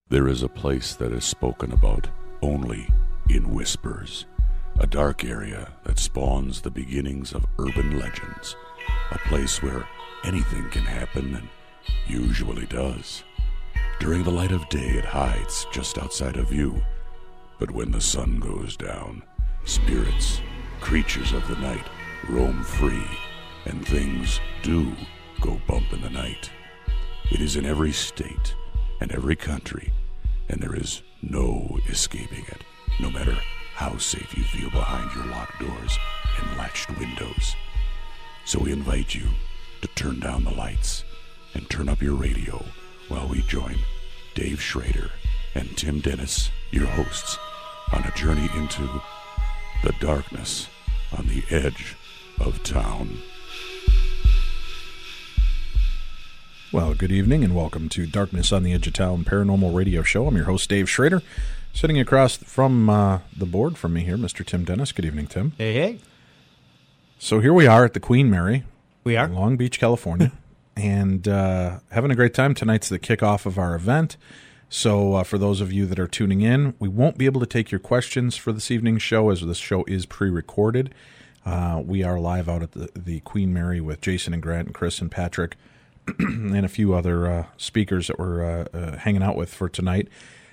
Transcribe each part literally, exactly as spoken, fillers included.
There is a place that is spoken about only in whispers, a dark area that spawns the beginnings of urban legends, a place where anything can happen and usually does. During the light of day, it hides just outside of view, but when the sun goes down, spirits, creatures of the night, roam free, and things do go bump in the night. It is in every state and every country, and there is no escaping it, no matter how safe you feel behind your locked doors and latched windows. So we invite you to turn down the lights and turn up your radio while we join Dave Schrader and Tim Dennis, your hosts, on a journey into the darkness on the edge of town. Well, good evening and welcome to Darkness on the Edge of Town Paranormal Radio Show. I'm your host, Dave Schrader. Sitting across from uh, the board from me here, Mister Tim Dennis. Good evening, Tim. Hey, hey. So here we are at the Queen Mary. We are? In Long Beach, California. and uh, having a great time. Tonight's the kickoff of our event. So uh, for those of you that are tuning in, we won't be able to take your questions for this evening's show as this show is pre-recorded. Uh, we are live out at the, the Queen Mary with Jason and Grant and Chris and Patrick and a few other uh, speakers that we're uh, uh, hanging out with for tonight.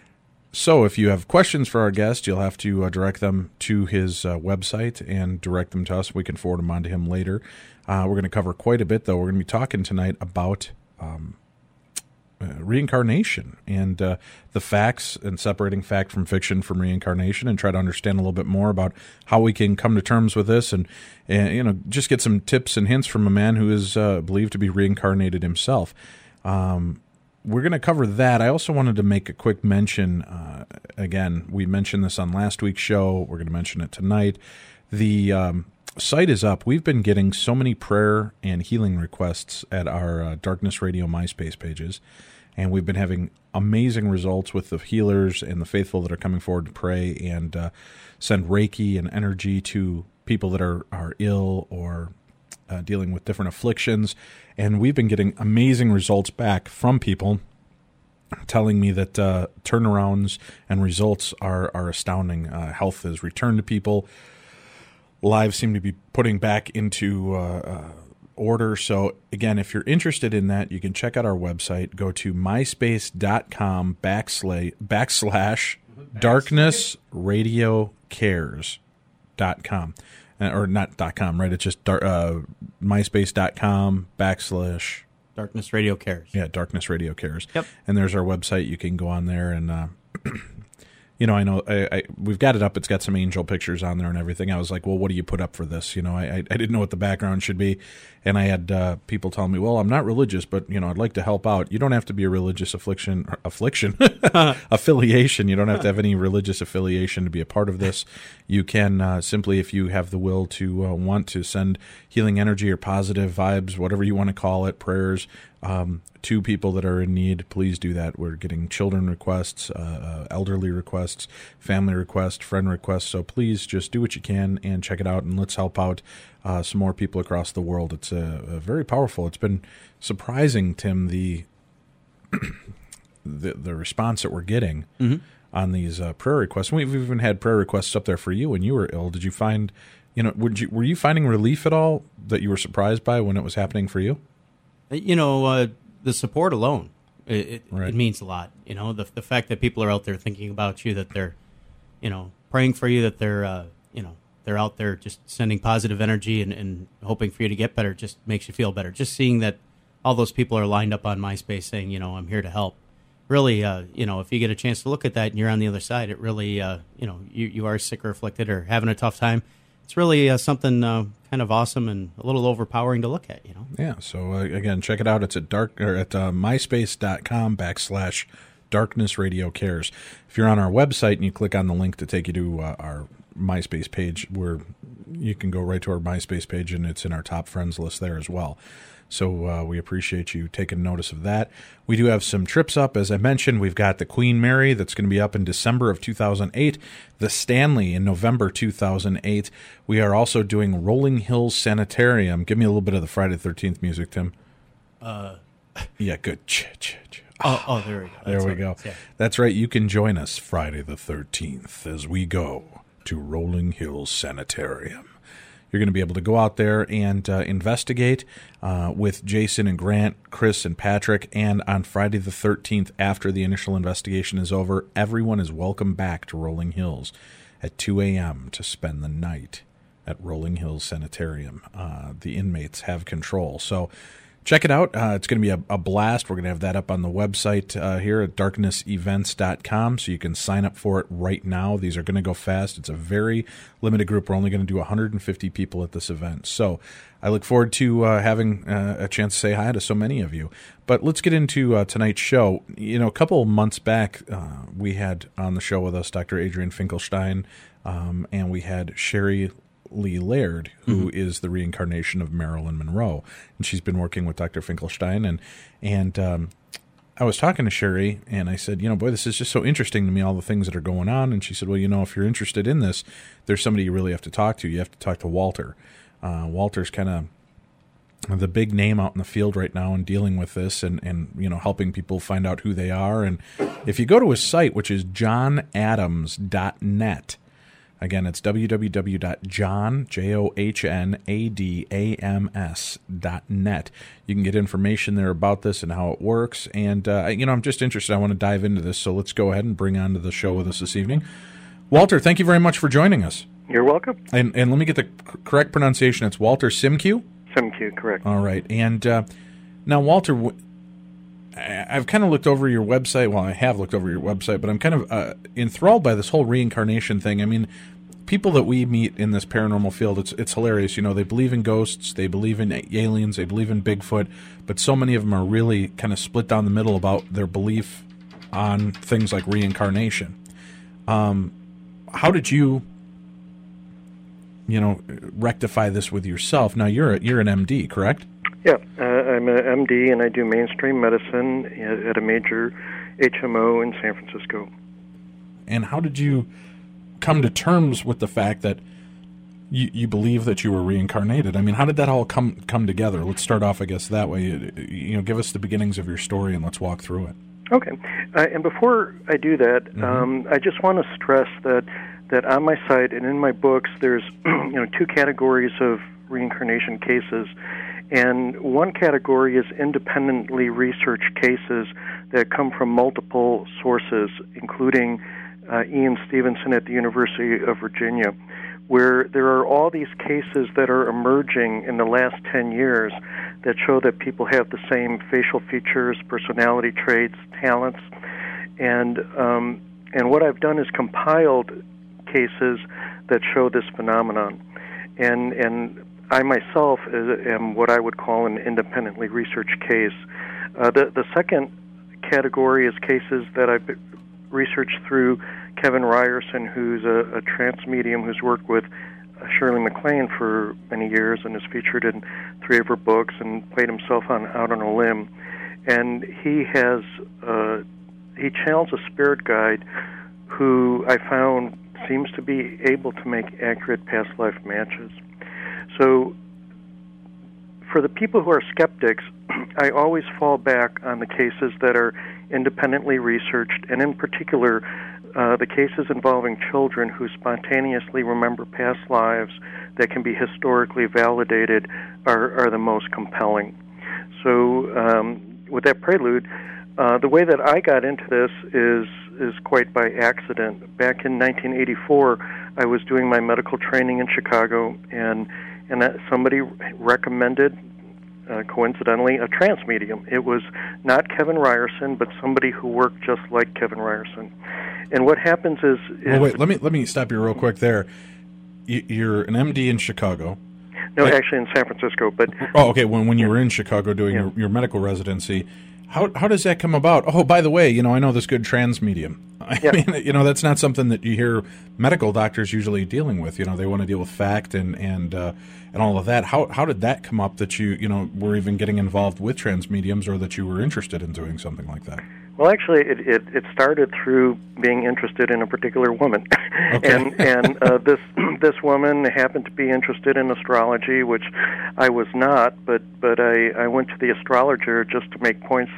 So if you have questions for our guest, you'll have to uh, direct them to his uh, website and direct them to us. We can forward them on to him later. Uh, we're going to cover quite a bit, though. We're going to be talking tonight about um, uh, reincarnation and uh, the facts and separating fact from fiction from reincarnation, and try to understand a little bit more about how we can come to terms with this and, and you know, just get some tips and hints from a man who is uh, believed to be reincarnated himself. Um We're going to cover that. I also wanted to make a quick mention. Uh, again, we mentioned this on last week's show. We're going to mention it tonight. The um, site is up. We've been getting so many prayer and healing requests at our uh, Darkness Radio MySpace pages, and we've been having amazing results with the healers and the faithful that are coming forward to pray and uh, send Reiki and energy to people that are, are ill or Uh, dealing with different afflictions, and we've been getting amazing results back from people telling me that uh, turnarounds and results are are astounding. Uh, health has returned to people. Lives seem to be putting back into uh, uh, order. So again, if you're interested in that, you can check out our website. Go to myspace.com backslash backslash darkness radio cares dot com. Or not dot com, right? It's just uh, myspace.com backslash Darkness Radio Cares. Yeah, Darkness Radio Cares. Yep. And there's our website. You can go on there and, uh, you know, I know I, I, we've got it up. It's got some angel pictures on there and everything. I was like, well, what do you put up for this? You know, I, I, I didn't know what the background should be. And I had uh, people telling me, well, I'm not religious, but, you know, I'd like to help out. You don't have to be a religious affliction, affliction, affiliation. You don't have to have any religious affiliation to be a part of this. You can uh, simply, if you have the will to uh, want to send healing energy or positive vibes, whatever you want to call it, prayers, um, to people that are in need, please do that. We're getting children requests, uh, uh, elderly requests, family requests, friend requests. So please just do what you can and check it out, and let's help out uh, some more people across the world. It's uh, uh, very powerful. It's been surprising, Tim, the the, the response that we're getting mm-hmm. on these uh, prayer requests. We've even had prayer requests up there for you when you were ill. Did you find, you know, would you were you finding relief at all that you were surprised by when it was happening for you? You know, uh, the support alone, it, it, right. it means a lot. You know, the the fact that people are out there thinking about you, that they're, you know, praying for you, that they're, uh, you know, they're out there just sending positive energy and, and hoping for you to get better just makes you feel better. Just seeing that all those people are lined up on MySpace saying, you know, I'm here to help. Really, uh, you know, if you get a chance to look at that and you're on the other side, it really, uh, you know, you, you are sick or afflicted or having a tough time. It's really uh, something uh, kind of awesome and a little overpowering to look at, you know? Yeah, so uh, again, check it out. It's at dark or at uh, myspace.com backslash Darkness Radio Cares. If you're on our website and you click on the link to take you to uh, our MySpace page, where you can go right to our MySpace page, and it's in our top friends list there as well. So uh, we appreciate you taking notice of that. We do have some trips up. As I mentioned, we've got the Queen Mary that's going to be up in December of two thousand eight, the Stanley in November two thousand eight. We are also doing Rolling Hills Sanitarium. Give me a little bit of the Friday the thirteenth music, Tim. Uh, yeah, good. Ch, ch, ch. Oh, oh there we go. There That's we what go. it is, yeah. That's right. You can join us Friday the thirteenth as we go to Rolling Hills Sanitarium. You're going to be able to go out there and uh, investigate uh, with Jason and Grant, Chris and Patrick. And on Friday the thirteenth, after the initial investigation is over, everyone is welcome back to Rolling Hills at two a.m. to spend the night at Rolling Hills Sanitarium. Uh, the inmates have control. So check it out. Uh, it's going to be a, a blast. We're going to have that up on the website uh, here at darkness events dot com, so you can sign up for it right now. These are going to go fast. It's a very limited group. We're only going to do one hundred fifty people at this event. So I look forward to uh, having uh, a chance to say hi to so many of you. But let's get into uh, tonight's show. You know, a couple of months back, uh, we had on the show with us Doctor Adrian Finkelstein, um, and we had Sherry Lee Laird, who mm-hmm. is the reincarnation of Marilyn Monroe, and she's been working with Doctor Finkelstein. And and um, I was talking to Sherry, and I said, you know, boy, this is just so interesting to me, all the things that are going on. And she said, well, you know, if you're interested in this, there's somebody you really have to talk to. You have to talk to Walter. Uh, Walter's kind of the big name out in the field right now and dealing with this, and and you know, helping people find out who they are. And if you go to his site, which is john adams dot net. Again, it's w w w dot john, J O H N A D A M S dot net. You can get information there about this and how it works. And, uh, you know, I'm just interested. I want to dive into this. So let's go ahead and bring on to the show with us this evening. Walter, thank you very much for joining us. You're welcome. And, and let me get the c- correct pronunciation. It's Walter Simque? Simque, correct. All right. And uh, now, Walter, w- I've kind of looked over your website. Well, I have looked over your website, but I'm kind of uh, enthralled by this whole reincarnation thing. I mean, people that we meet in this paranormal field, it's it's hilarious. You know, they believe in ghosts, they believe in aliens, they believe in Bigfoot, but so many of them are really kind of split down the middle about their belief on things like reincarnation. Um, how did you, you know, rectify this with yourself? Now, you're a, you're an M D, correct? Yeah, uh, I'm an M D, and I do mainstream medicine at a major H M O in San Francisco. And how did you come to terms with the fact that you, you believe that you were reincarnated? I mean, how did that all come come together? Let's start off, I guess, that way. You, you know, give us the beginnings of your story, and let's walk through it. Okay. Uh, and before I do that, Mm-hmm. um, I just want to stress that that on my site and in my books, there's you know two categories of reincarnation cases. And one category is independently researched cases that come from multiple sources, including uh, Ian Stevenson at the University of Virginia, where there are all these cases that are emerging in the last ten years that show that people have the same facial features, personality traits, talents. And um, and what I've done is compiled cases that show this phenomenon. And and I myself am what I would call an independently researched case. Uh, the, the second category is cases that I've researched through Kevin Ryerson, who's a, a trance medium who's worked with Shirley MacLaine for many years and is featured in three of her books and played himself on out on a limb. And he has uh, he channels a spirit guide who I found seems to be able to make accurate past life matches. So for the people who are skeptics, I always fall back on the cases that are independently researched, and in particular, uh, the cases involving children who spontaneously remember past lives that can be historically validated are, are the most compelling. So um, with that prelude, uh, the way that I got into this is is quite by accident. Back in nineteen eighty-four, I was doing my medical training in Chicago, and and that somebody recommended, uh, coincidentally, a trance medium. It was not Kevin Ryerson, but somebody who worked just like Kevin Ryerson. And what happens is... is well, wait, let me, let me stop you real quick there. You're an M D in Chicago. No, and, actually in San Francisco, but... Oh, okay, when, when you yeah. were in Chicago doing yeah. your, your medical residency, how how does that come about? Oh, by the way, you know, I know this good trans medium. I yeah. mean, you know, that's not something that you hear medical doctors usually dealing with. You know, they want to deal with fact and and uh, and all of that. How how did that come up that you you know were even getting involved with trans mediums, or that you were interested in doing something like that? Well, actually, it, it, it started through being interested in a particular woman, Okay. and and uh, this this woman happened to be interested in astrology, which I was not. But but I, I went to the astrologer just to make points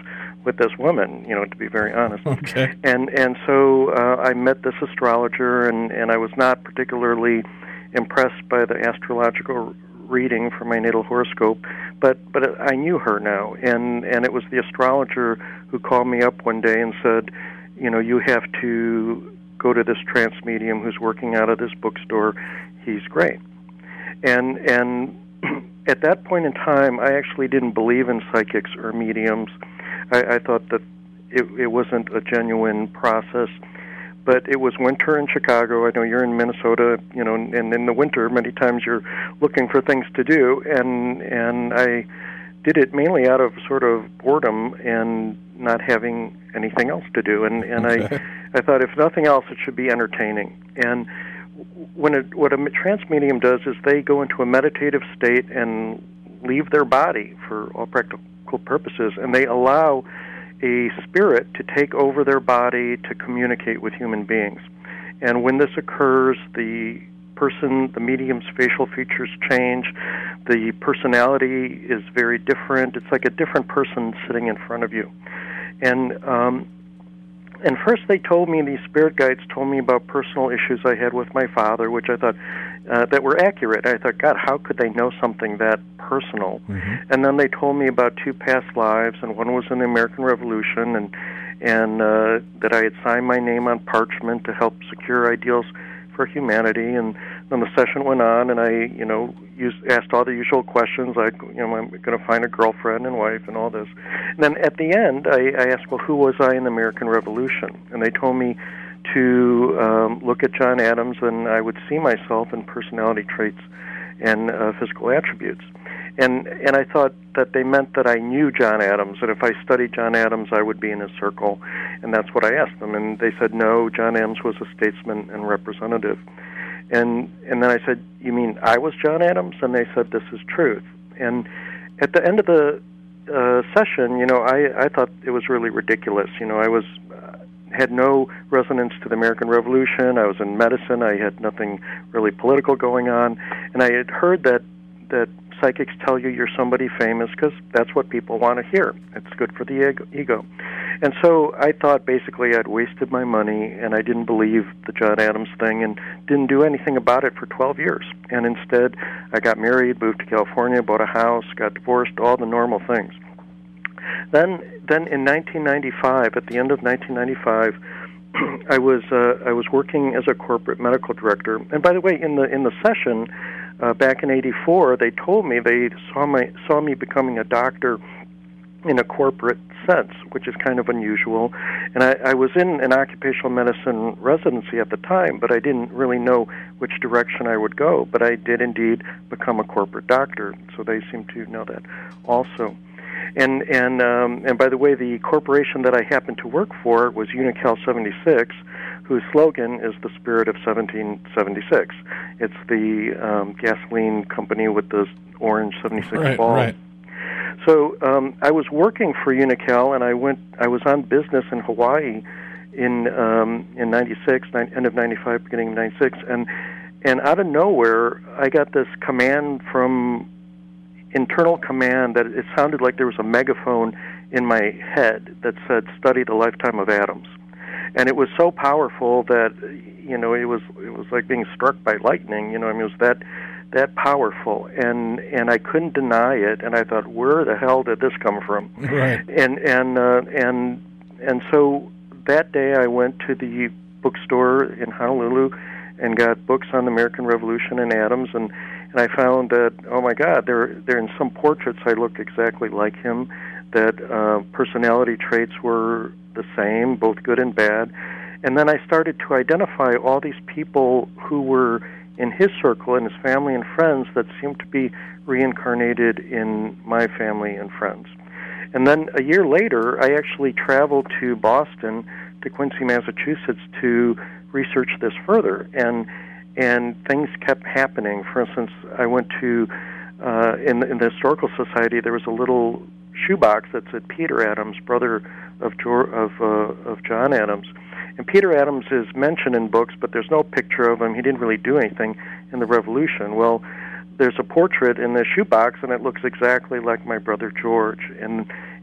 with this woman, you know, to be very honest. Okay. And and so uh, I met this astrologer, and, and I was not particularly impressed by the astrological reading for my natal horoscope, but but I knew her now, and, and it was the astrologer who called me up one day and said, you know, you have to go to this trance medium who's working out of this bookstore. He's great. And and at that point in time, I actually didn't believe in psychics or mediums. I, I thought that it, it wasn't a genuine process. But it was winter in Chicago. I know you're in Minnesota, you know, and in the winter, many times you're looking for things to do. And and I did it mainly out of sort of boredom and not having anything else to do. And and Okay. I I thought, if nothing else, it should be entertaining. And when it, what a trance medium does is they go into a meditative state and leave their body for all practical purposes, and they allow a spirit to take over their body to communicate with human beings. And when this occurs, the person, the medium's facial features change, the personality is very different. It's like a different person sitting in front of you. And um, and first they told me, these spirit guides told me about personal issues I had with my father, which I thought uh, that were accurate. I thought, God, how could they know something that personal? Mm-hmm. And then they told me about two past lives, and one was in the American Revolution, and and uh, that I had signed my name on parchment to help secure ideals for humanity. And then the session went on, and I, you know, used, asked all the usual questions, like, you know, I'm going to find a girlfriend and wife and all this. And then at the end, I, I asked, well, who was I in the American Revolution? And they told me to um, look at John Adams, and I would see myself in personality traits and uh, physical attributes. And and I thought that they meant that I knew John Adams, that if I studied John Adams, I would be in his circle. And that's what I asked them. And they said, no, John Adams was a statesman and representative. And and then I said, you mean I was John Adams? And they said, this is truth. And at the end of the uh, session, you know, I, I thought it was really ridiculous. You know, I was uh, had no resonance to the American Revolution. I was in medicine. I had nothing really political going on. And I had heard that that psychics tell you you're somebody famous because that's what people want to hear. It's good for the ego. And so I thought basically I'd wasted my money, and I didn't believe the John Adams thing and didn't do anything about it for twelve years. And instead, I got married, moved to California, bought a house, got divorced, all the normal things. Then then in nineteen ninety-five, at the end of nineteen ninety-five, I was uh, I was working as a corporate medical director. And by the way, in the in the session uh, back in eighty-four, they told me they saw my saw me becoming a doctor in a corporate sense, which is kind of unusual. And I, I was in an occupational medicine residency at the time, but I didn't really know which direction I would go. But I did indeed become a corporate doctor, so they seem to know that also. And and um, and by the way, the corporation that I happened to work for was Unocal seventy-six, whose slogan is the spirit of seventeen seventy-six. It's the um, gasoline company with the orange seventy-six right, ball. Right. So um, I was working for Unocal, and I went. I was on business in Hawaii in um, in ninety-six, end of ninety-five, beginning of ninety-six, and and out of nowhere, I got this command from internal command that it sounded like there was a megaphone in my head that said, "Study the lifetime of Adams," and it was so powerful that, you know, it was it was like being struck by lightning. You know, I mean, it was that. that powerful, and and I couldn't deny it, and I thought, where the hell did this come from? Right. And and uh, and and so that day I went to the bookstore in Honolulu and got books on the American Revolution and Adams, and, and I found that, oh my God, there there in some portraits I looked exactly like him, that uh, personality traits were the same, both good and bad, and then I started to identify all these people who were in his circle and his family and friends that seemed to be reincarnated in my family and friends. And then a year later, I actually traveled to Boston, to Quincy, Massachusetts, to research this further. And and things kept happening. For instance, I went to, uh, in, in the Historical Society, there was a little shoebox that said Peter Adams, brother of, George, of, uh, of John Adams. And Peter Adams is mentioned in books, but there's no picture of him. He didn't really do anything in the Revolution. Well, there's a portrait in the shoebox, and it looks exactly like my brother George. And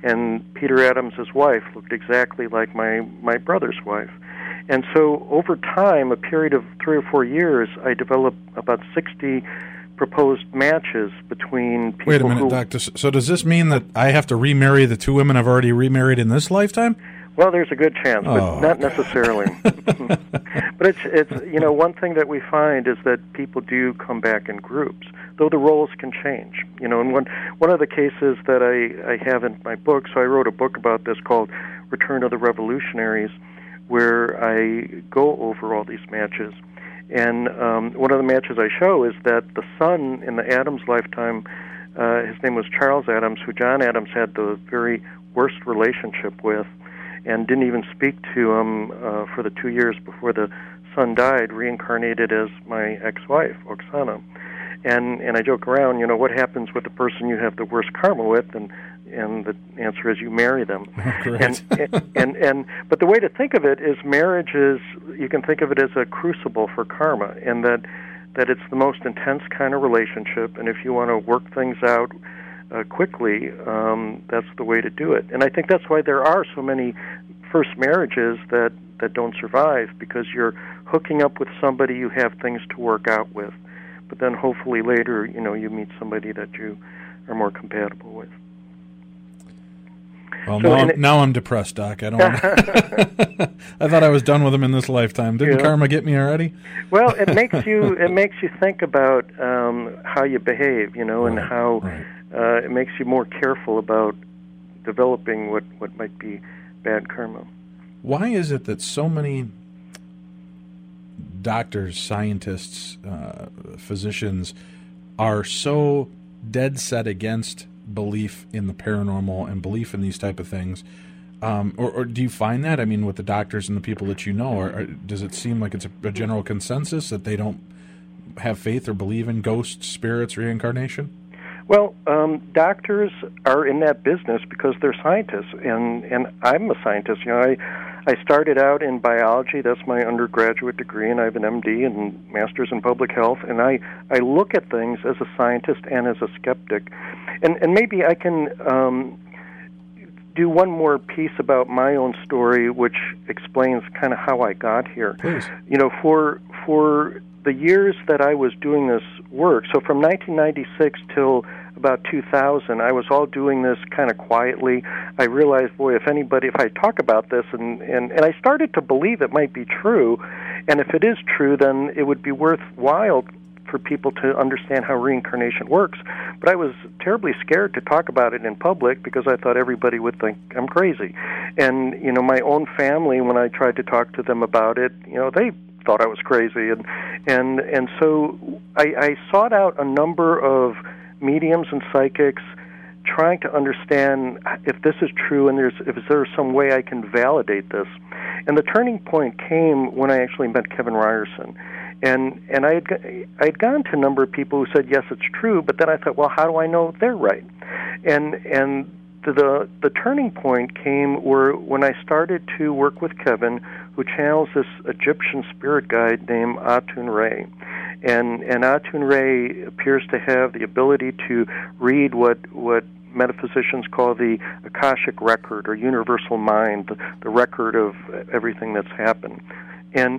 and Peter Adams' wife looked exactly like my, my brother's wife. And so over time, a period of three or four years, I developed about sixty proposed matches between people. Wait a minute, who, Doctor. So does this mean that I have to remarry the two women I've already remarried in this lifetime? Well, there's a good chance, but Oh, not God. necessarily. But it's it's you know, one thing that we find is that people do come back in groups, though the roles can change. You know, and one one of the cases that I, I have in my book, so I wrote a book about this called Return of the Revolutionaries, where I go over all these matches. And um, one of the matches I show is that the son in the Adams lifetime, uh, his name was Charles Adams, who John Adams had the very worst relationship with, and didn't even speak to him uh, for the two years before the son died, reincarnated as my ex-wife, Oksana. And and I joke around, you know, what happens with the person you have the worst karma with? And and the answer is you marry them. Correct. And, and, and and but the way to think of it is marriage is, you can think of it as a crucible for karma, and that that it's the most intense kind of relationship. And if you want to work things out uh, quickly, um, that's the way to do it. And I think that's why there are so many first marriages that that don't survive, because you're hooking up with somebody you have things to work out with. But then hopefully later, you know, you meet somebody that you are more compatible with. Well, So, now, and I'm, it- now I'm depressed, Doc. I don't. Wanna... I thought I was done with him in this lifetime. Didn't Yeah. karma get me already? Well, it makes you it makes you think about um, how you behave, you know, and Right, how right. uh, it makes you more careful about developing what, what might be bad karma. Why is it that so many doctors, scientists, uh, physicians are so dead set against belief in the paranormal and belief in these type of things? Um, or, or do you find that? I mean, with the doctors and the people that you know, or, or does it seem like it's a, a general consensus that they don't have faith or believe in ghosts, spirits, reincarnation? Well, um, doctors are in that business because they're scientists, and, and I'm a scientist. You know, I I started out in biology. That's my undergraduate degree, and I have an M D and master's in public health. And I, I look at things as a scientist and as a skeptic. And and maybe I can um, do one more piece about my own story, which explains kind of how I got here. Please. You know, for for the years that I was doing this work, so from nineteen ninety-six till about two thousand, I was all doing this kind of quietly. I realized, boy, if anybody, if I talk about this, and, and, and I started to believe it might be true, and if it is true, then it would be worthwhile for people to understand how reincarnation works. But I was terribly scared to talk about it in public because I thought everybody would think I'm crazy. And, you know, my own family, when I tried to talk to them about it, you know, they thought I was crazy. And and, and so I, I sought out a number of mediums and psychics, trying to understand if this is true and there's if there's some way I can validate this. And the turning point came when I actually met Kevin Ryerson. And and I had I had gone to a number of people who said yes, it's true, but then I thought, well, how do I know they're right? And and the the turning point came where when I started to work with Kevin, who channels this Egyptian spirit guide named Atun Ray. And and Atun Ray appears to have the ability to read what what metaphysicians call the Akashic record, or universal mind, the, the record of everything that's happened. And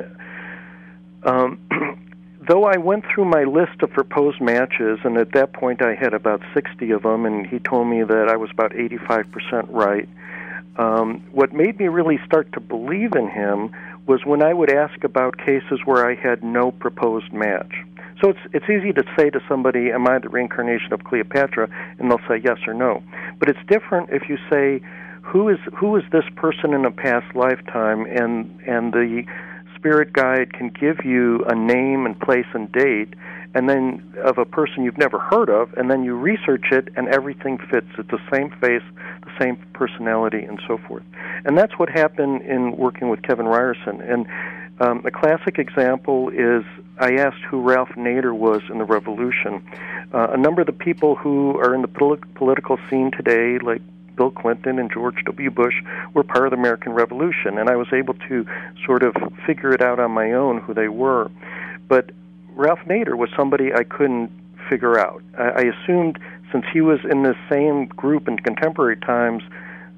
um, though I went through my list of proposed matches, and at that point I had about sixty of them, and he told me that I was about eighty-five percent right, um, what made me really start to believe in him was when I would ask about cases where I had no proposed match. So it's it's easy to say to somebody, am I the reincarnation of Cleopatra? And they'll say yes or no. But it's different if you say, who is who is this person in a past lifetime? And and the spirit guide can give you a name and place and date, and then of a person you've never heard of, and then you research it, and everything fits. It's the same face, the same personality, and so forth. And that's what happened in working with Kevin Ryerson. And um, a classic example is I asked who Ralph Nader was in the Revolution. Uh, a number of the people who are in the pol- political scene today, like Bill Clinton and George W. Bush, were part of the American Revolution, and I was able to sort of figure it out on my own who they were. But Ralph Nader was somebody I couldn't figure out. I, I assumed since he was in the same group in contemporary times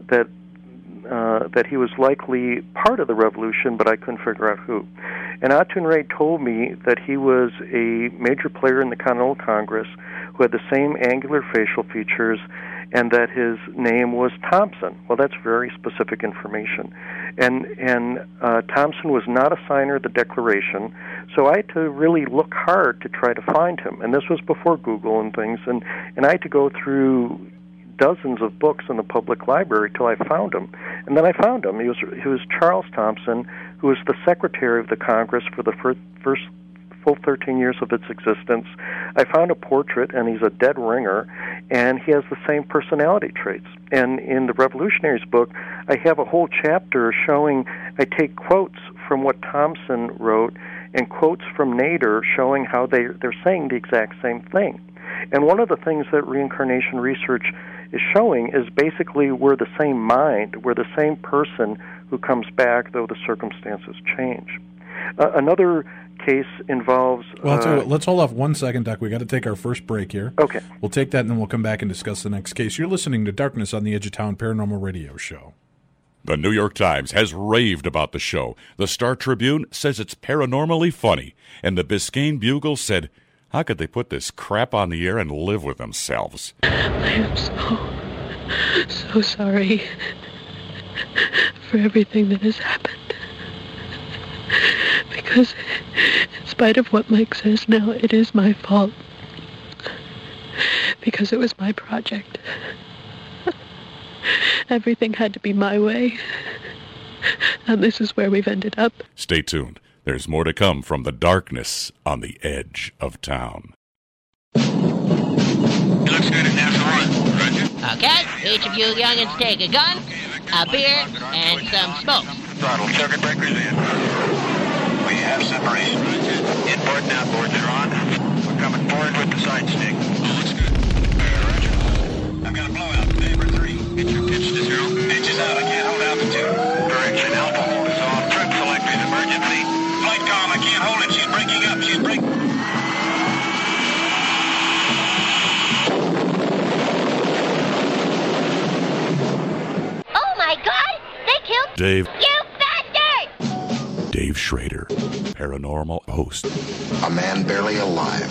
that uh, that he was likely part of the revolution, but I couldn't figure out who. And Atun Ray told me that he was a major player in the Continental Congress who had the same angular facial features, and that his name was Thompson. Well, that's very specific information. And and uh, Thompson was not a signer of the Declaration, so I had to really look hard to try to find him. And this was before Google and things, and, and I had to go through dozens of books in the public library till I found him. And then I found him. He was he was Charles Thompson, who was the Secretary of the Congress for the first, first full thirteen years of its existence. I found a portrait, and he's a dead ringer, and he has the same personality traits. And in the Revolutionaries book, I have a whole chapter showing, I take quotes from what Thompson wrote and quotes from Nader showing how they, they're saying the exact same thing. And one of the things that reincarnation research is showing is basically we're the same mind, we're the same person who comes back, though the circumstances change. Uh, another case involves... Well, I'll tell you uh, what, let's hold off one second, Doc. We got to take our first break here. Okay. We'll take that, and then we'll come back and discuss the next case. You're listening to Darkness on the Edge of Town Paranormal Radio Show. The New York Times has raved about the show. The Star Tribune says it's paranormally funny. And the Biscayne Bugle said, how could they put this crap on the air and live with themselves? I am so, so sorry for everything that has happened. Because in spite of what Mike says now, it is my fault. Because it was my project. Everything had to be my way. And this is where we've ended up. Stay tuned. There's more to come from the Darkness on the Edge of Town. It looks good at National One. Roger. Okay, each of you youngins take a gun, a beer, and some smokes. Throttle circuit breakers in. We have separation. Inboard and outboard are on. We're coming forward with the side stick. Oh, looks good. Uh, roger. I've got a blowout. Vapor three. Get your pitch to zero. Pitch is out. I can't hold altitude. Correction. Alpha hold is off. Trip selector is emergency. Flight column. I can't hold it. She's breaking up. She's breaking. Oh my God! They killed Dave. you bastard! Dave Schrader, paranormal host. A man barely alive.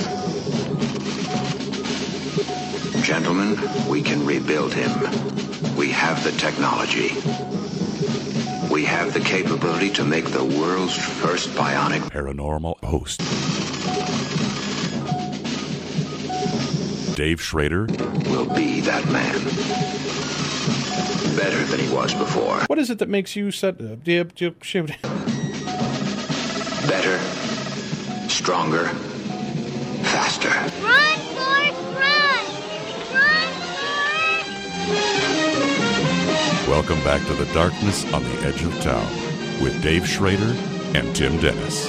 Gentlemen, we can rebuild him. We have the technology. We have the capability to make the world's first bionic Paranormal host. Dave Schrader will be that man. Better than he was before. What is it that makes you set... Uh, dip, dip, shoot. Better, stronger, faster. Run, Forrest, run! Run, Forrest! Welcome back to the Darkness on the Edge of Town with Dave Schrader and Tim Dennis.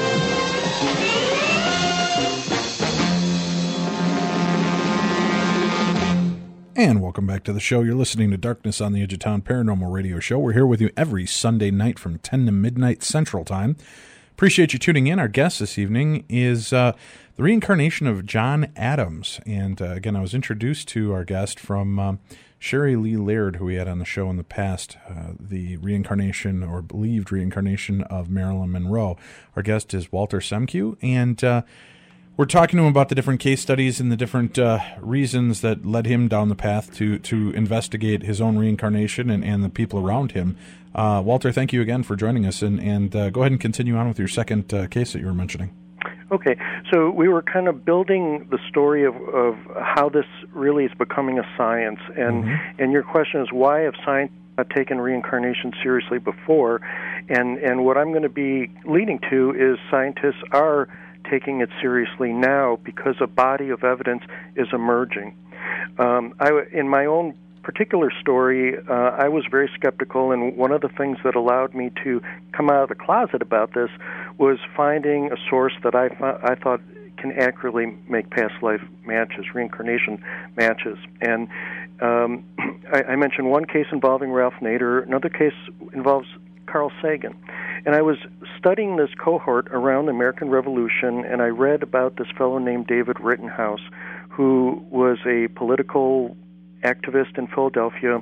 And welcome back to the show. You're listening to Darkness on the Edge of Town Paranormal Radio Show. We're here with you every Sunday night from ten to midnight Central Time. Appreciate you tuning in. Our guest this evening is uh, the reincarnation of John Adams. And uh, again, I was introduced to our guest from um, Sherry Lee Laird, who we had on the show in the past, uh, the reincarnation or believed reincarnation of Marilyn Monroe. Our guest is Walter Semke, and uh, we're talking to him about the different case studies and the different uh, reasons that led him down the path to to investigate his own reincarnation and, and the people around him. Uh, Walter, thank you again for joining us, and, and uh, go ahead and continue on with your second uh, case that you were mentioning. Okay, so we were kind of building the story of, of how this really is becoming a science, and mm-hmm. and your question is, why have science not taken reincarnation seriously before? And and what I'm going to be leading to is scientists are taking it seriously now because a body of evidence is emerging. Um, I, in my own particular story, uh, I was very skeptical, and one of the things that allowed me to come out of the closet about this was finding a source that I, th- I thought can accurately make past life matches, reincarnation matches. And um, I, I mentioned one case involving Ralph Nader. Another case involves Carl Sagan. And I was studying this cohort around the American Revolution, and I read about this fellow named David Rittenhouse, who was a political activist in Philadelphia,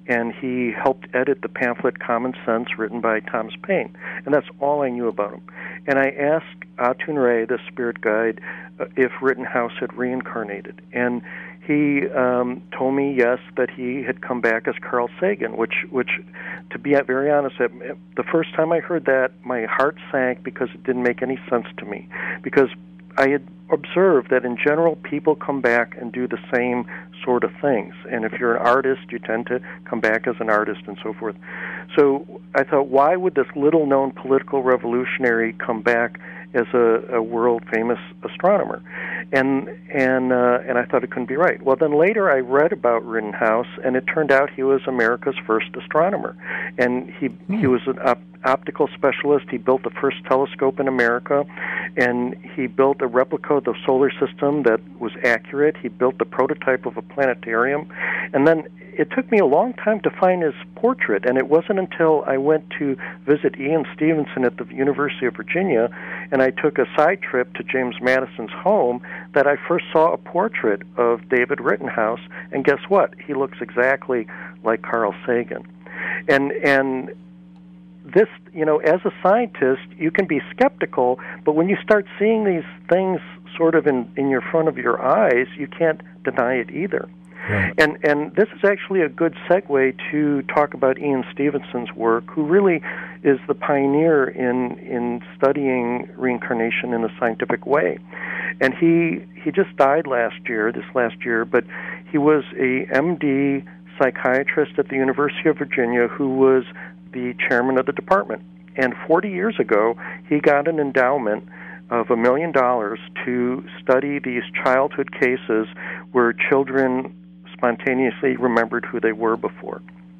and he helped edit the pamphlet Common Sense, written by Thomas Paine. And that's all I knew about him. And I asked Atun Ray, the spirit guide, uh, if Rittenhouse had reincarnated. And he um, told me, yes, that he had come back as Carl Sagan, which, which, to be very honest, the first time I heard that, my heart sank because it didn't make any sense to me. Because I had observed that in general, people come back and do the same sort of things. And if you're an artist, you tend to come back as an artist and so forth. So I thought, why would this little-known political revolutionary come back as a, a world-famous astronomer? And and uh, and I thought it couldn't be right. Well, then later I read about Rittenhouse, and it turned out he was America's first astronomer. And he mm. he was an op- optical specialist. He built the first telescope in America, and he built a replica of the solar system that was accurate. He built the prototype of a planetarium. And then it took me a long time to find his portrait, and it wasn't until I went to visit Ian Stevenson at the University of Virginia, and I took a side trip to James Madison's home, that I first saw a portrait of David Rittenhouse, and guess what? He looks exactly like Carl Sagan. And and this, you know, as a scientist, you can be skeptical, but when you start seeing these things sort of in, in your front of your eyes, you can't deny it either. Right. And and this is actually a good segue to talk about Ian Stevenson's work, who really is the pioneer in in studying reincarnation in a scientific way. And he he just died last year, this last year, but he was a M D psychiatrist at the University of Virginia who was the chairman of the department. And forty years ago, he got an endowment of a million dollars to study these childhood cases where children spontaneously remembered who they were before.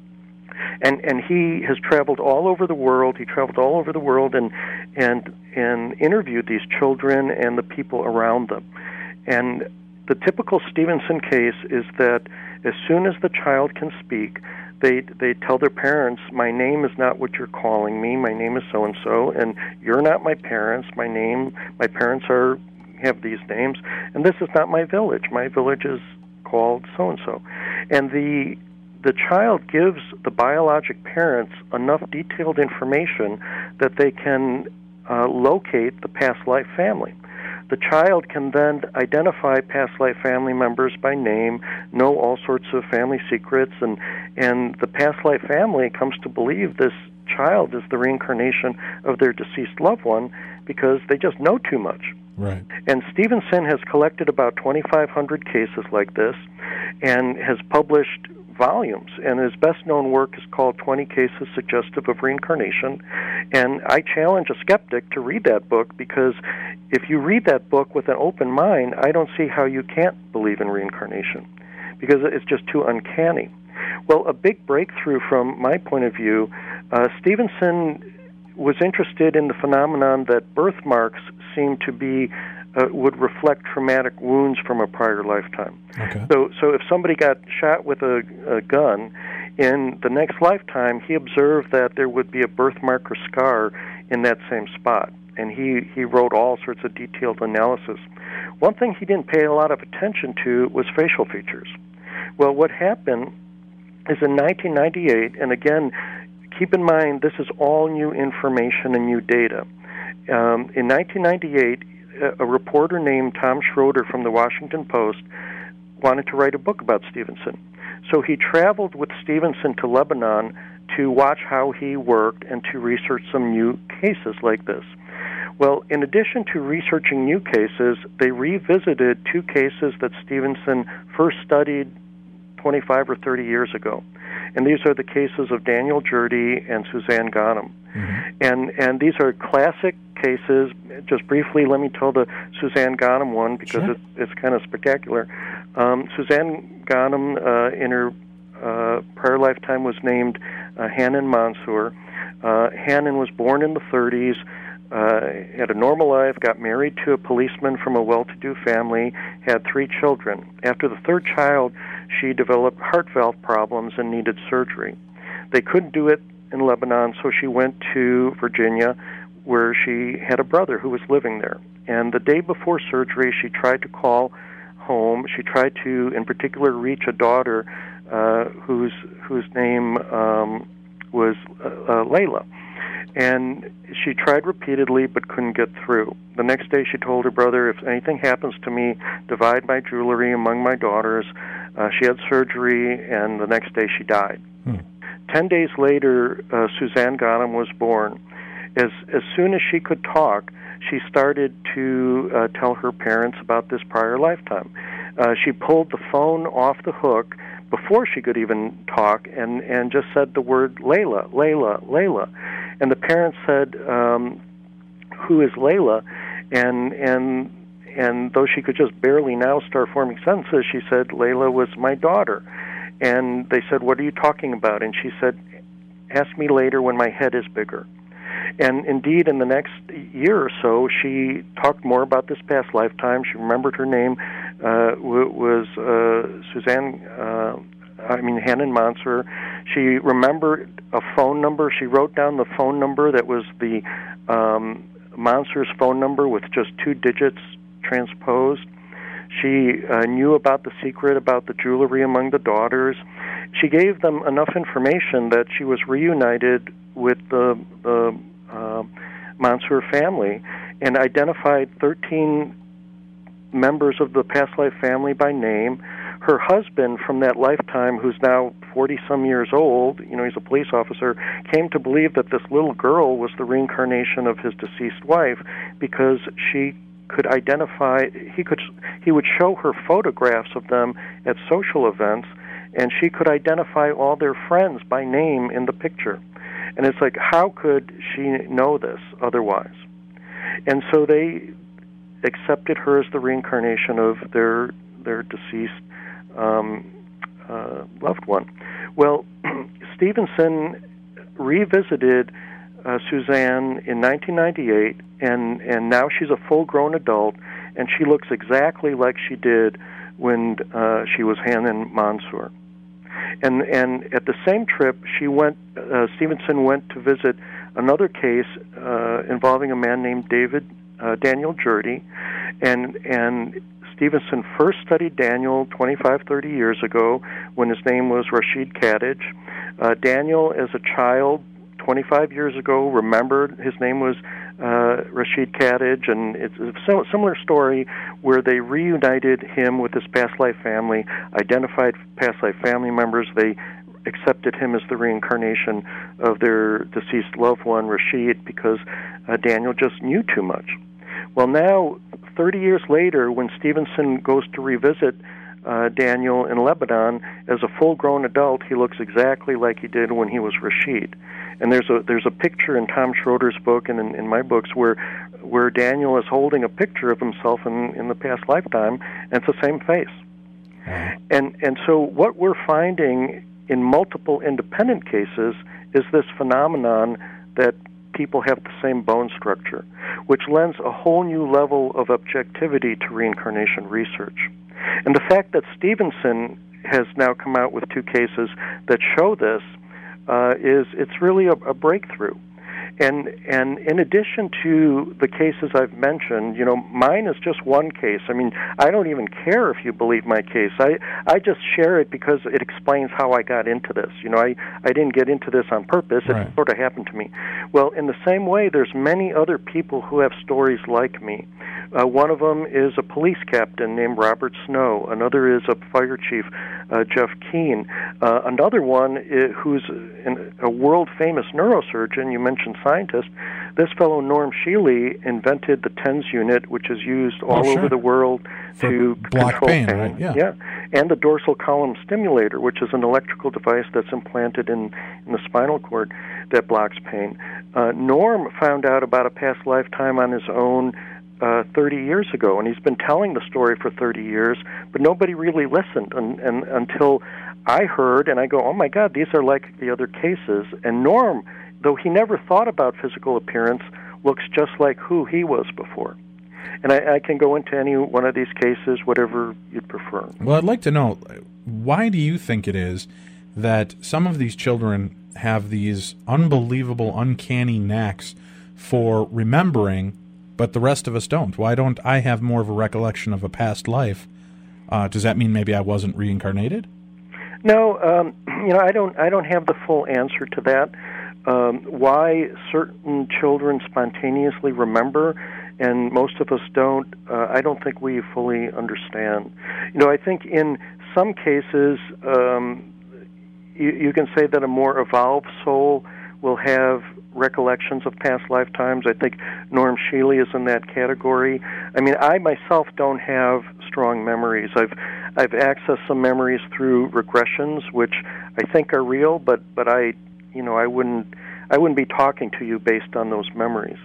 And and he has traveled all over the world. He traveled all over the world and and and interviewed these children and the people around them. And the typical Stevenson case is that as soon as the child can speak, they they tell their parents, "My name is not what you're calling me. My name is so and so, and you're not my parents. My name, my parents are have these names, and this is not my village. My village is called so-and-so." And the the child gives the biologic parents enough detailed information that they can uh, locate the past life family. The child can then identify past life family members by name, know all sorts of family secrets, and and the past life family comes to believe this child is the reincarnation of their deceased loved one because they just know too much. Right. And Stevenson has collected about twenty-five hundred cases like this and has published volumes. And his best-known work is called twenty Cases Suggestive of Reincarnation. And I challenge a skeptic to read that book, because if you read that book with an open mind, I don't see how you can't believe in reincarnation, because it's just too uncanny. Well, a big breakthrough from my point of view, uh, Stevenson was interested in the phenomenon that birthmarks seem to be uh, would reflect traumatic wounds from a prior lifetime. Okay. So, so if somebody got shot with a, a gun in the next lifetime, he observed that there would be a birthmark or scar in that same spot, and he he wrote all sorts of detailed analysis. One thing he didn't pay a lot of attention to was facial features. Well, what happened is in nineteen ninety-eight, and again, keep in mind, this is all new information and new data. Um, in nineteen ninety-eight, a, a reporter named Tom Schroeder from the Washington Post wanted to write a book about Stevenson. So he traveled with Stevenson to Lebanon to watch how he worked and to research some new cases like this. Well, in addition to researching new cases, they revisited two cases that Stevenson first studied twenty-five or thirty years ago. And these are the cases of Daniel Jurdy and Suzanne Ghanem. Mm-hmm. And and these are classic cases. Just briefly, let me tell the Suzanne Ghanem one, because sure. it, it's kind of spectacular. Um, Suzanne Ghanem, uh, in her uh, prior lifetime, was named uh, Hanan Mansour. Uh, Hanan was born in the thirties, uh, had a normal life, got married to a policeman from a well-to-do family, had three children. After the third child, she developed heart valve problems and needed surgery. They couldn't do it in Lebanon, so she went to Virginia, where she had a brother who was living there. And the day before surgery, she tried to call home. She tried to, in particular, reach a daughter uh, whose whose name um, was uh, uh, Layla. And she tried repeatedly but couldn't get through. The next day she told her brother, if anything happens to me, divide my jewelry among my daughters. Uh, she had surgery, and the next day she died. Hmm. Ten days later, uh, Suzanne Ghanem was born. As, as soon as she could talk, she started to uh, tell her parents about this prior lifetime. Uh, she pulled the phone off the hook before she could even talk and, and just said the word Layla, Layla, Layla. And the parents said, um, who is Layla? And and and though she could just barely now start forming sentences, she said, Layla was my daughter. And they said, what are you talking about? And she said, ask me later when my head is bigger. And indeed, in the next year or so, she talked more about this past lifetime. She remembered her name uh, w- was uh, Suzanne, uh, I mean, Hannon Monser. She remembered a phone number. She wrote down the phone number that was the um, Monser's phone number with just two digits transposed. She uh, knew about the secret about the jewelry among the daughters. She gave them enough information that she was reunited with the, the uh, Monser family and identified thirteen members of the past life family by name. Her husband from that lifetime, who's now forty-some years old, you know, he's a police officer, came to believe that this little girl was the reincarnation of his deceased wife because she could identify, he could, he would show her photographs of them at social events, and she could identify all their friends by name in the picture. And it's like, how could she know this otherwise? And so they accepted her as the reincarnation of their their deceased um, uh, loved one. Well, Stevenson revisited uh, Suzanne in nineteen ninety-eight, and, and now she's a full-grown adult, and she looks exactly like she did when uh, she was Hannon Monser. And and at the same trip, she went. Uh, Stevenson went to visit another case uh, involving a man named David uh, Daniel Jurdy, and and Stevenson first studied Daniel twenty-five, thirty years ago when his name was Rashid Kadich. Uh, Daniel, as a child, twenty-five years ago, remembered his name was uh, Rashid Kadich, and it's a similar story where they reunited him with his past life family, identified past life family members. They accepted him as the reincarnation of their deceased loved one, Rashid, because uh, Daniel just knew too much. Well, now, thirty years later, when Stevenson goes to revisit uh, Daniel in Lebanon, as a full-grown adult, he looks exactly like he did when he was Rashid. And there's a there's a picture in Tom Schroeder's book and in, in my books where where Daniel is holding a picture of himself in, in the past lifetime, and it's the same face. And and so what we're finding in multiple independent cases is this phenomenon that people have the same bone structure, which lends a whole new level of objectivity to reincarnation research. And the fact that Stevenson has now come out with two cases that show this uh, is it's really a, a breakthrough. And and in addition to the cases I've mentioned, you know, mine is just one case. I mean, I don't even care if you believe my case. I, I just share it because it explains how I got into this. You know, I, I didn't get into this on purpose. It right. sort of happened to me. Well, in the same way, there's many other people who have stories like me. Uh, one of them is a police captain named Robert Snow. Another is a fire chief, uh, Jeff Keene. Uh, another one is, who's an, a world-famous neurosurgeon. You mentioned scientist. This fellow, Norm Shealy, invented the TENS unit, which is used all oh, sure. over the world For to block control pain. pain. Right? Yeah. yeah, and the dorsal column stimulator, which is an electrical device that's implanted in, in the spinal cord that blocks pain. Uh, Norm found out about a past lifetime on his own Uh, thirty years ago, and he's been telling the story for thirty years, but nobody really listened and, and, until I heard, and I go, oh my God, these are like the other cases. And Norm, though he never thought about physical appearance, looks just like who he was before. And I, I can go into any one of these cases, whatever you'd prefer. Well, I'd like to know, why do you think it is that some of these children have these unbelievable, uncanny knacks for remembering, but the rest of us don't? Why don't I have more of a recollection of a past life? Uh, does that mean maybe I wasn't reincarnated? No, um, you know, I don't. I don't have the full answer to that. Um, why certain children spontaneously remember, and most of us don't. Uh, I don't think we fully understand. You know, I think in some cases, um, you, you can say that a more evolved soul will have recollections of past lifetimes. I think Norm Shealy is in that category. I mean, I myself don't have strong memories. I've I've accessed some memories through regressions, which I think are real, but but I, you know, I wouldn't I wouldn't be talking to you based on those memories.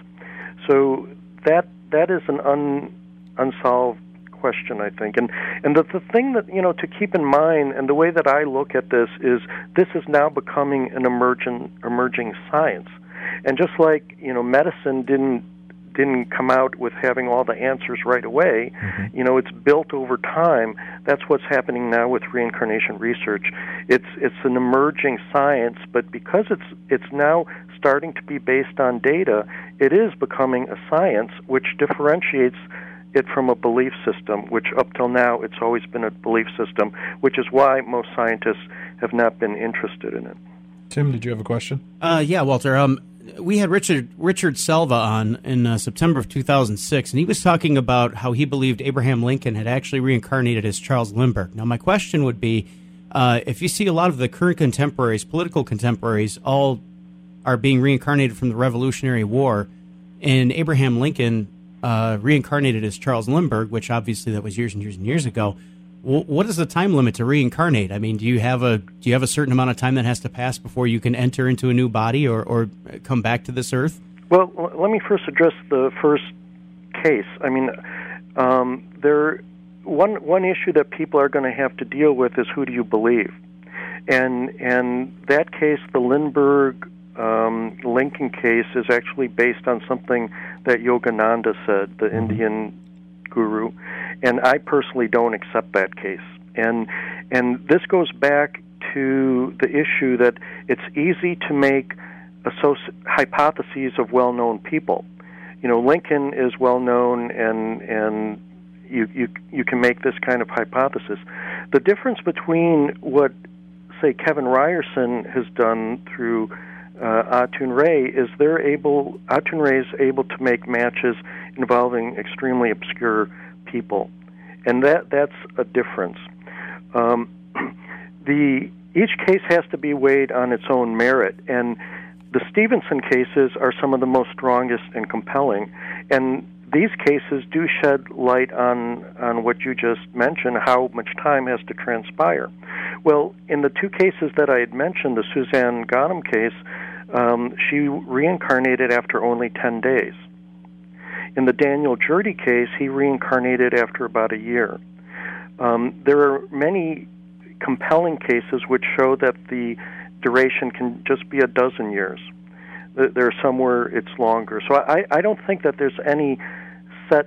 So that that is an un, unsolved question, I think. And and the, the thing that, you know, to keep in mind, and the way that I look at this is this is now becoming an emergent emerging science. And just like, you know, medicine didn't didn't come out with having all the answers right away, mm-hmm. you know, it's built over time. That's what's happening now with reincarnation research. It's it's an emerging science, but because it's it's now starting to be based on data, it is becoming a science which differentiates it from a belief system, which up till now it's always been a belief system, which is why most scientists have not been interested in it. Tim, did you have a question? Uh, yeah, Walter. Um, we had Richard Richard Selva on in uh, September of two thousand six, and he was talking about how he believed Abraham Lincoln had actually reincarnated as Charles Lindbergh. Now, my question would be, uh, if you see a lot of the current contemporaries, political contemporaries, all are being reincarnated from the Revolutionary War, and Abraham Lincoln uh, reincarnated as Charles Lindbergh, which obviously that was years and years and years ago. What is the time limit to reincarnate? I mean, do you have a do you have a certain amount of time that has to pass before you can enter into a new body or, or come back to this earth? Well, let me first address the first case. I mean, um, there one one issue that people are going to have to deal with is who do you believe, and and that case, the Lindbergh um, Lincoln case, is actually based on something that Yogananda said, the mm-hmm. Indian guru. And I personally don't accept that case. And and this goes back to the issue that it's easy to make associ- hypotheses of well-known people. You know, Lincoln is well-known, and and you, you you can make this kind of hypothesis. The difference between what, say, Kevin Ryerson has done through uh, Atun Ray is they're able, Atun Ray is able to make matches involving extremely obscure people, and that that's a difference. Um, the each case has to be weighed on its own merit, and the Stevenson cases are some of the most strongest and compelling, and these cases do shed light on on what you just mentioned, how much time has to transpire. Well, in the two cases that I had mentioned, the Suzanne Ghanem case, um, she reincarnated after only ten days. In the Daniel Jurdy case, he reincarnated after about a year. Um, there are many compelling cases which show that the duration can just be a dozen years. There are some where it's longer. So I, I don't think that there's any set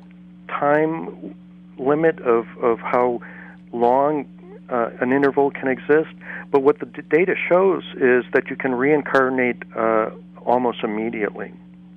time limit of, of how long uh, an interval can exist. But what the d- data shows is that you can reincarnate uh, almost immediately.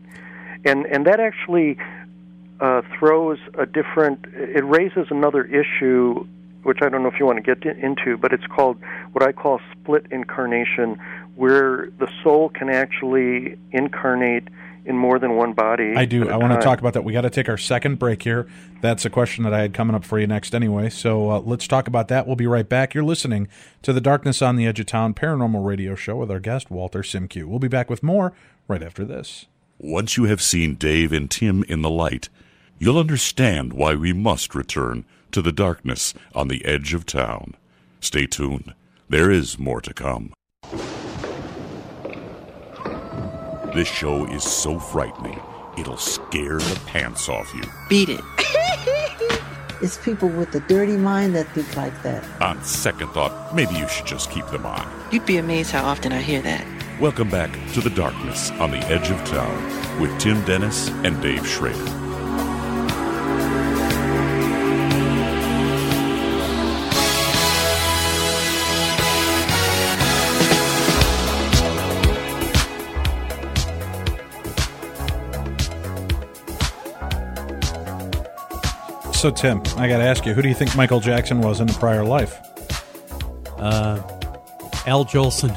And and that actually uh, throws a different, it raises another issue, which I don't know if you want to get into, but it's called what I call split incarnation, where the soul can actually incarnate in more than one body. I do. I want time. to talk about that. We got to take our second break here. That's a question that I had coming up for you next anyway. So uh, let's talk about that. We'll be right back. You're listening to the Darkness on the Edge of Town Paranormal Radio Show with our guest, Walter Simke. We'll be back with more right after this. Once you have seen Dave and Tim in the light, you'll understand why we must return to the darkness on the edge of town. Stay tuned. There is more to come. This show is so frightening, it'll scare the pants off you. Beat it. It's people with a dirty mind that think like that. On second thought, maybe you should just keep them on. You'd be amazed how often I hear that. Welcome back to the darkness on the edge of town with Tim Dennis and Dave Schrader. So, Tim, I got to ask you, who do you think Michael Jackson was in a prior life? Uh, Al Jolson.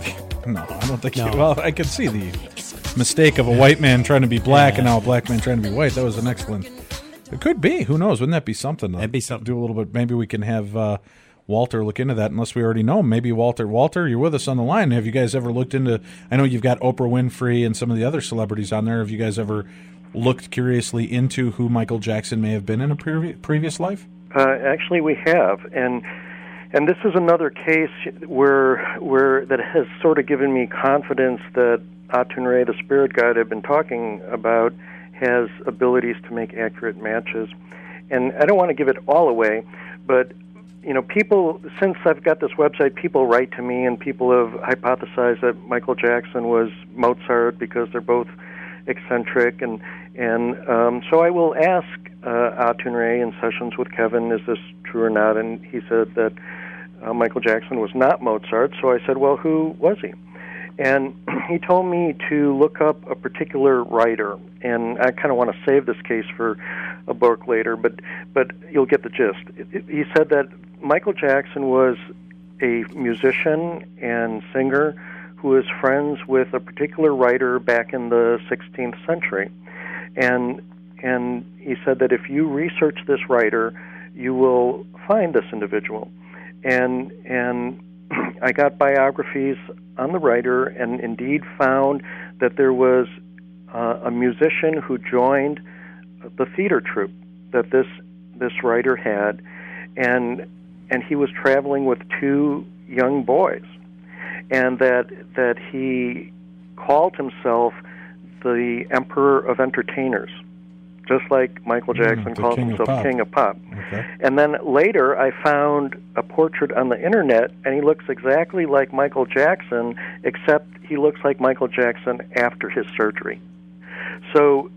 No, I don't think No. he... Well, I could see the mistake of a white man trying to be black Yeah. and now a black man trying to be white. That was an excellent... It could be. Who knows? Wouldn't that be something? That'd be something. Do a little bit. Maybe we can have uh, Walter look into that, unless we already know him. Maybe Walter. Walter, you're with us on the line. Have you guys ever looked into... I know you've got Oprah Winfrey and some of the other celebrities on there. Have you guys ever looked curiously into who Michael Jackson may have been in a pre- previous life? Uh, actually, we have, and and this is another case where where that has sort of given me confidence that Atun Ray, the spirit guide I've been talking about, has abilities to make accurate matches. And I don't want to give it all away, but you know, people, since I've got this website, people write to me and people have hypothesized that Michael Jackson was Mozart because they're both eccentric, and and um, so I will ask uh, Atun Ray in sessions with Kevin, is this true or not? And he said that uh, Michael Jackson was not Mozart. So I said, well, who was he? And he told me to look up a particular writer, and I kind of want to save this case for a book later, but but you'll get the gist. It, it, he said that Michael Jackson was a musician and singer who was friends with a particular writer back in the sixteenth century. And and he said that if you research this writer, you will find this individual. And and I got biographies on the writer and indeed found that there was uh, a musician who joined the theater troupe that this this writer had, and and he was traveling with two young boys, and that that he called himself the Emperor of Entertainers, just like Michael Jackson Mm, the calls King of himself Pop. King of Pop. Okay. And then later I found a portrait on the internet, and he looks exactly like Michael Jackson, except he looks like Michael Jackson after his surgery. So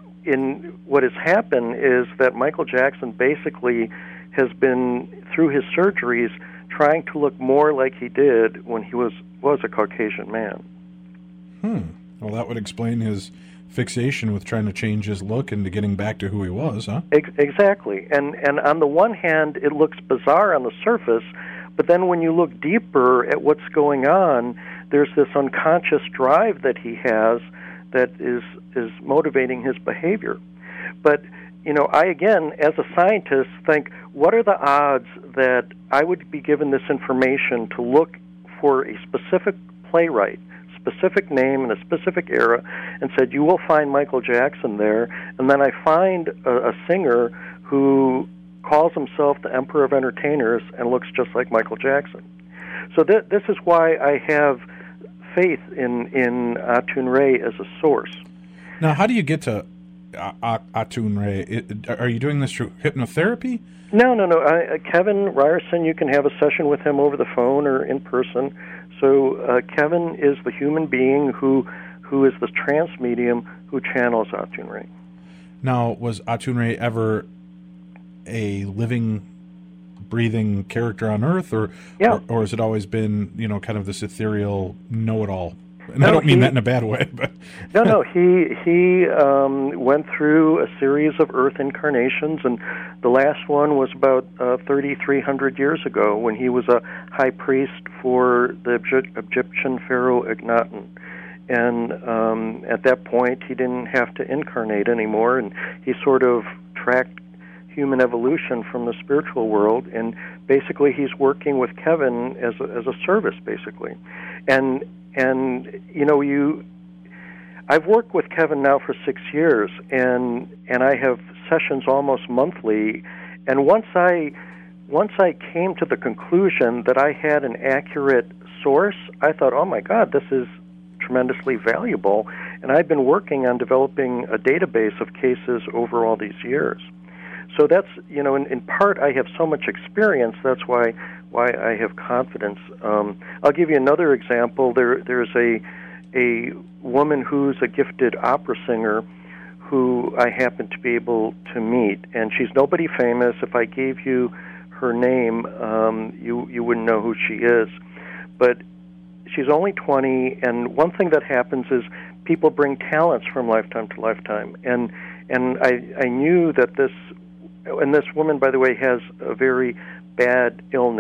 in what has happened is that Michael Jackson basically has been, through his surgeries, trying to look more like he did when he was, was a Caucasian man. Hmm. Well, that would explain his fixation with trying to change his look into getting back to who he was, huh? Ex- exactly. And and on the one hand, it looks bizarre on the surface, but then when you look deeper at what's going on, there's this unconscious drive that he has that is is motivating his behavior. But, you know, I, again, as a scientist, think, what are the odds that I would be given this information to look for a specific playwright, specific name in a specific era, and said, you will find Michael Jackson there, and then I find a, a singer who calls himself the Emperor of Entertainers and looks just like Michael Jackson. So th- this is why I have faith in, in Atun Ray as a source. Now, how do you get to uh, uh, Atun Ray? It, are you doing this through hypnotherapy? No, no, no. I, uh, Kevin Ryerson, you can have a session with him over the phone or in person. So uh, Kevin is the human being who who is the trance medium who channels Atun Ray. Now, was Atun Ray ever a living, breathing character on Earth, or, Yeah. or or has it always been, you know, kind of this ethereal know-it-all? And No, I don't mean he- that in a bad way, but No, no. He he um, went through a series of Earth incarnations, and the last one was about uh, thirty-three hundred years ago when he was a high priest for the Egy- Egyptian pharaoh Akhenaten. And um, at that point, he didn't have to incarnate anymore, and he sort of tracked human evolution from the spiritual world. And basically, he's working with Kevin as a, as a service, basically. And and you know, you, I've worked with Kevin now for six years, and and I have sessions almost monthly. And once I once I came to the conclusion that I had an accurate source, I thought, oh my God, this is tremendously valuable. And I've been working on developing a database of cases over all these years. So that's, you know, in, in part I have so much experience, that's why why I have confidence. Um, I'll give you another example. There There's a a woman who's a gifted opera singer who I happen to be able to meet, and she's nobody famous. If I gave you her name, um, you, you wouldn't know who she is. But she's only twenty, and one thing that happens is people bring talents from lifetime to lifetime. And and I, I knew that this, and this woman, by the way, has a very bad illness.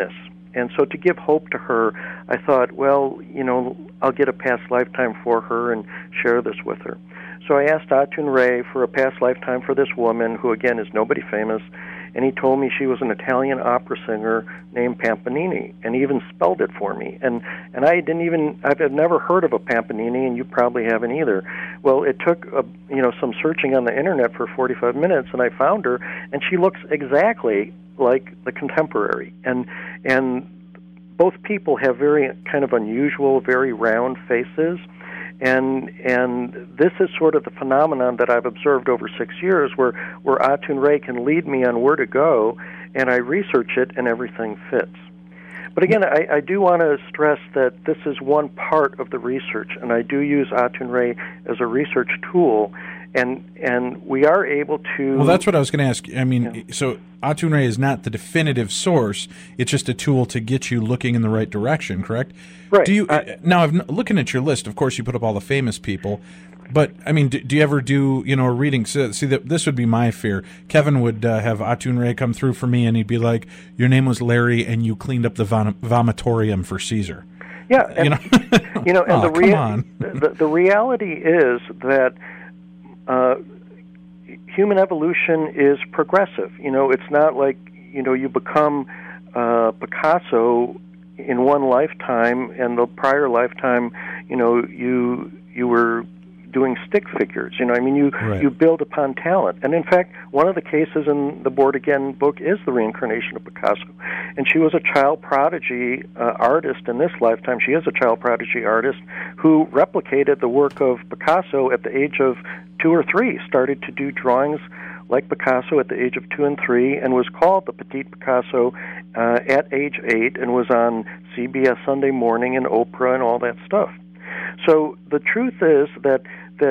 And so to give hope to her, I thought, well, you know, I'll get a past lifetime for her and share this with her. So I asked Atun Ray for a past lifetime for this woman, who, again, is nobody famous, and he told me she was an Italian opera singer named Pampanini, and he even spelled it for me. And and I didn't even, I've never heard of a Pampanini, and you probably haven't either. Well, it took, a, you know, some searching on the internet for forty-five minutes, and I found her, and she looks exactly like the contemporary. And and both people have very kind of unusual, very round faces. And and this is sort of the phenomenon that I've observed over six years where, where Atun Ray can lead me on where to go, and I research it, and everything fits. But again, I, I do want to stress that this is one part of the research, and I do use Atun Ray as a research tool, and and we are able to... Well, that's what I was going to ask. I mean, yeah. So Atun Ray is not the definitive source. It's just a tool to get you looking in the right direction, correct? Right. Do you uh, now? I'm looking at your list. Of course, you put up all the famous people, but I mean, do, do you ever do you know a reading? So, see, that this would be my fear. Kevin would uh, have Atun Ray come through for me, and he'd be like, "Your name was Larry, and you cleaned up the vom- vomitorium for Caesar." Yeah, and, you know, you know, and oh, the, rea- come on. the the reality is that uh, human evolution is progressive. You know, it's not like you know you become uh, Picasso in one lifetime, and the prior lifetime, you know, you you were doing stick figures. You know, I mean, you right. you build upon talent. And in fact, one of the cases in the Bored Again book is the reincarnation of Picasso. And she was a child prodigy uh, artist in this lifetime. She is a child prodigy artist who replicated the work of Picasso at the age of two or three, started to do drawings like Picasso at the age of two and three, and was called the Petite Picasso uh, at age eight, and was on C B S Sunday Morning and Oprah and all that stuff. So the truth is that that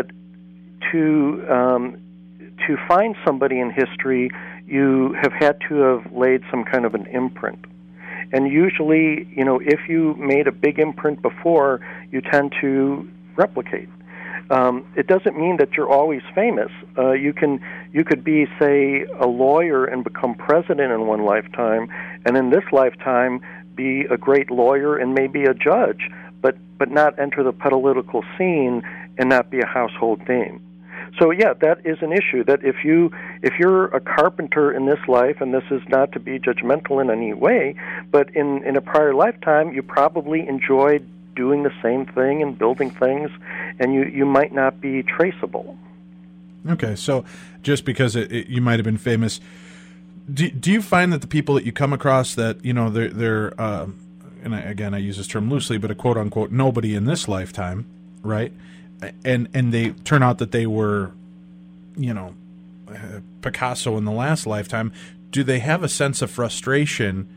to um, to find somebody in history, you have had to have laid some kind of an imprint. And usually, you know, if you made a big imprint before, you tend to replicate. Um, it doesn't mean that you're always famous. Uh, you can you could be, say, a lawyer and become president in one lifetime, and in this lifetime be a great lawyer and maybe a judge, but but not enter the political scene and not be a household name. So yeah, that is an issue. That if you if you're a carpenter in this life, and this is not to be judgmental in any way, but in in a prior lifetime, you probably enjoyed doing the same thing and building things, and you, you might not be traceable. Okay, so just because it, it, you might have been famous, do, do you find that the people that you come across that, you know, they're, they're uh, and I, again, I use this term loosely, but a quote-unquote nobody in this lifetime, right? And, and they turn out that they were, you know, uh, Picasso in the last lifetime, do they have a sense of frustration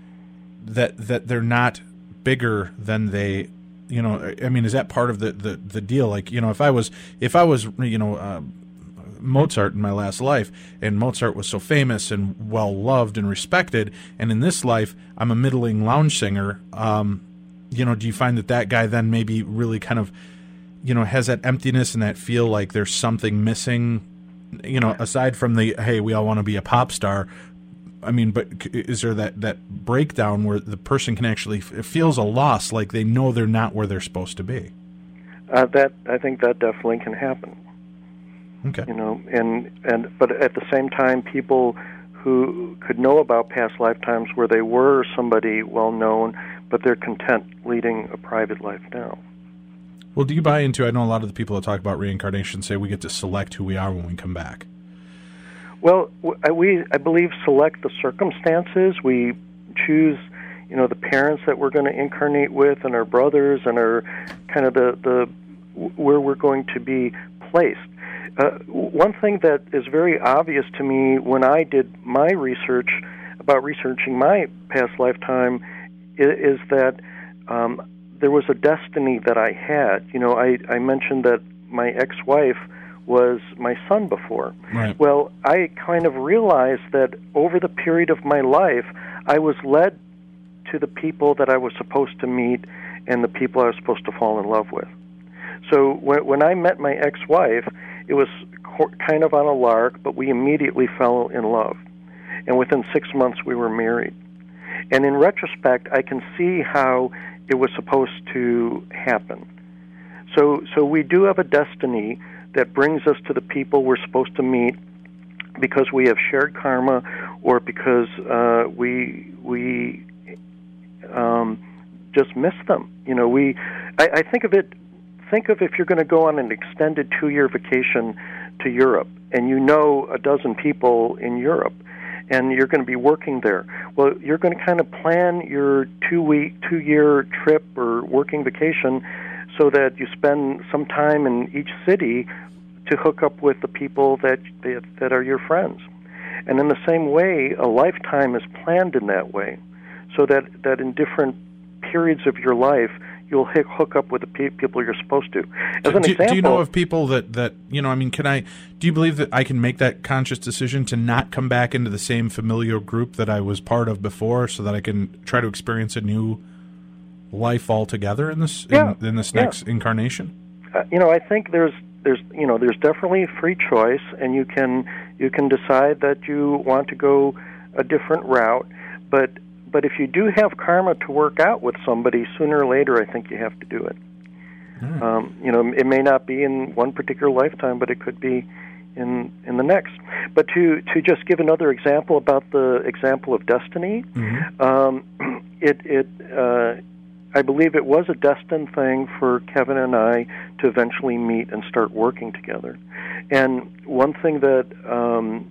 that that they're not bigger than they, you know, I mean, is that part of the, the, the deal? Like, you know, if I was, if I was, you know, uh, Mozart in my last life, and Mozart was so famous and well-loved and respected, and in this life, I'm a middling lounge singer, um, you know, do you find that that guy then maybe really kind of, you know, has that emptiness and that feel like there's something missing, you know, aside from the, hey, we all want to be a pop star? I mean, but is there that, that breakdown where the person can actually, it feels a loss, like they know they're not where they're supposed to be? Uh, that I think that definitely can happen. Okay. You know, and, and but at the same time, people who could know about past lifetimes where they were somebody well-known, but they're content leading a private life now. Well, do you buy into, I know a lot of the people that talk about reincarnation say we get to select who we are when we come back. Well, we, I believe, select the circumstances. We choose, you know, the parents that we're going to incarnate with, and our brothers, and our kind of the, the where we're going to be placed. Uh, one thing that is very obvious to me when I did my research about researching my past lifetime is, is that um, there was a destiny that I had. You know, I, I mentioned that my ex-wife was my son before. Right. Well, I kind of realized that over the period of my life, I was led to the people that I was supposed to meet and the people I was supposed to fall in love with. So when, when I met my ex-wife, it was co- kind of on a lark, but we immediately fell in love. And within six months, we were married. And in retrospect, I can see how it was supposed to happen. So, so we do have a destiny that brings us to the people we're supposed to meet because we have shared karma, or because uh, we we um, just miss them. You know, we. I, I think of it. Think of if you're going to go on an extended two-year vacation to Europe, and you know a dozen people in Europe, and you're going to be working there. Well, you're going to kind of plan your two-week, two-year trip or working vacation so that you spend some time in each city to hook up with the people that that are your friends. And in the same way, a lifetime is planned in that way, so that, that in different periods of your life, you'll hook up with the pe- people you're supposed to. As an do, example, do you know of people that, that, you know, I mean, can I, do you believe that I can make that conscious decision to not come back into the same familial group that I was part of before, so that I can try to experience a new life altogether in this, yeah. in, in this yeah. next incarnation? Uh, you know, I think there's, there's, you know, there's definitely free choice, and you can, you can decide that you want to go a different route, but But if you do have karma to work out with somebody, sooner or later, I think you have to do it. Mm. Um, you know, it may not be in one particular lifetime, but it could be in in the next. But to to just give another example about the example of destiny, mm-hmm. um, it it uh, I believe it was a destined thing for Kevin and I to eventually meet and start working together. And one thing that um,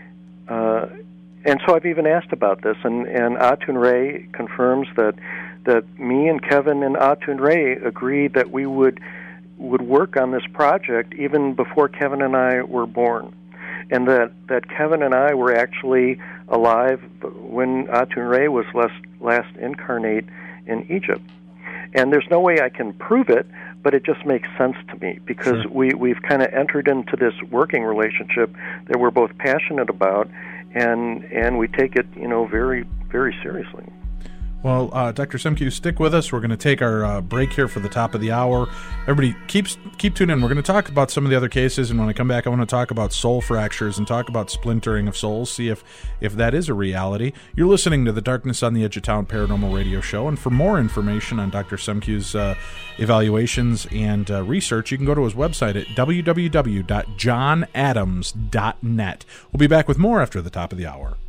uh, And so I've even asked about this, and, and Atun Ray confirms that that me and Kevin and Atun Ray agreed that we would would work on this project even before Kevin and I were born, and that, that Kevin and I were actually alive when Atun Ray was last, last incarnate in Egypt. And there's no way I can prove it, but it just makes sense to me, because sure. we, we've kind of entered into this working relationship that we're both passionate about, and and we take it, you know, very, very seriously. Well, uh, Doctor Semkiw, stick with us. We're going to take our uh, break here for the top of the hour. Everybody, keep, keep tuning in. We're going to talk about some of the other cases, and when I come back, I want to talk about soul fractures and talk about splintering of souls, see if, if that is a reality. You're listening to the Darkness on the Edge of Town Paranormal Radio Show, and for more information on Doctor Semkiw's uh, evaluations and uh, research, you can go to his website at w w w dot john adams dot net. We'll be back with more after the top of the hour.